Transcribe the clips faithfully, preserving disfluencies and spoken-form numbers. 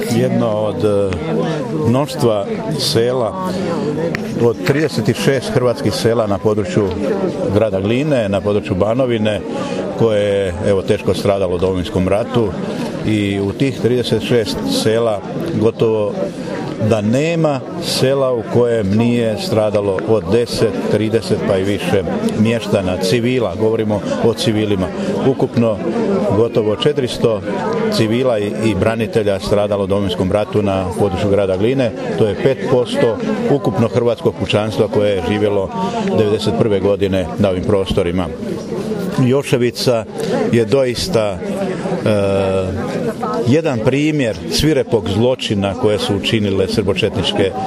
jedno od mnoštva sela, od trideset šest hrvatskih sela na području grada Gline, na području Banovine, koje je evo teško stradalo u Domovinskom ratu, i u tih trideset šest sela gotovo da nema sela u kojem nije stradalo od deset, trideset pa i više mještana, civila, govorimo o civilima. Ukupno gotovo četiristo civila i, i branitelja stradalo u Domovinskom ratu na području grada Gline. To je pet posto ukupno hrvatskog pučanstva koje je živjelo devedeset prve godine na ovim prostorima. Joševica je doista e, jedan primjer svirepog zločina koje su učinile srbočetničke e,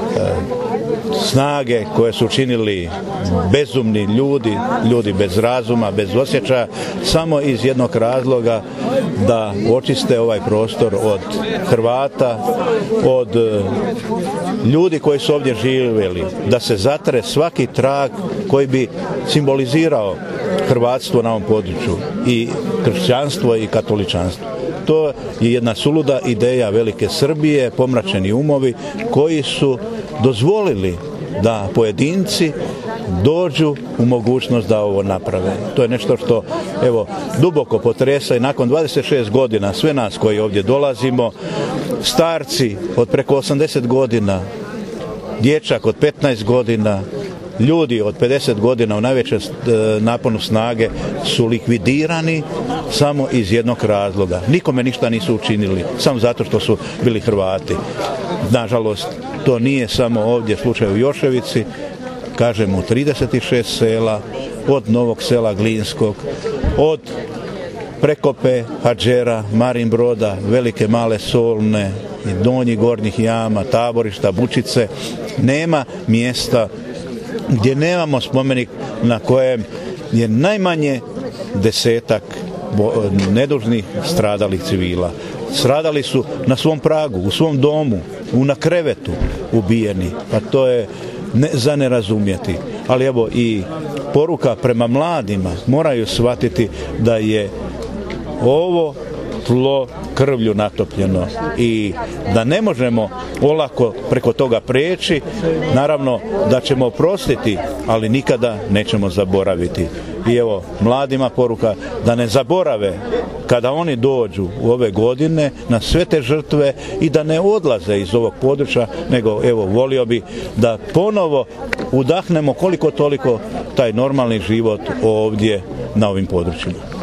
snage, koje su učinili bezumni ljudi, ljudi bez razuma, bez osjećaja, samo iz jednog razloga da očiste ovaj prostor od Hrvata, od ljudi koji su ovdje živjeli, da se zatre svaki trag koji bi simbolizirao hrvatstvo na ovom području, i kršćanstvo i katoličanstvo. To je jedna suluda ideja velike Srbije, pomračeni umovi koji su dozvolili da pojedinci dođu u mogućnost da ovo naprave. To je nešto što evo duboko potresa, i nakon dvadeset šest godina sve nas koji ovdje dolazimo, starci od preko osamdeset godina, dječak od petnaest godina, ljudi od pedeset godina u najvećem naponu snage su likvidirani samo iz jednog razloga. Nikome ništa nisu učinili, samo zato što su bili Hrvati. Nažalost, to nije samo ovdje slučaj u Joševici, kažem u trideset šest sela, od Novog Sela Glinskog, od Prekope, Hadžera, Marin Broda, Velike Male Solne, Donjih Gornjih Jama, Taborišta, Bučice, nema mjesta gdje nemamo spomenik na kojem je najmanje desetak nedužnih stradalih civila. Stradali su na svom pragu, u svom domu, u na krevetu ubijeni, pa to je ne, za ne razumjeti. Ali evo i poruka prema mladima, moraju shvatiti da je ovo tlo krvlju natopljeno i da ne možemo olako preko toga prijeći. Naravno da ćemo oprostiti, ali nikada nećemo zaboraviti. I evo, mladima poruka da ne zaborave kada oni dođu u ove godine na sve te žrtve i da ne odlaze iz ovog područja, nego evo, volio bi da ponovo udahnemo koliko toliko taj normalni život ovdje na ovim područjima.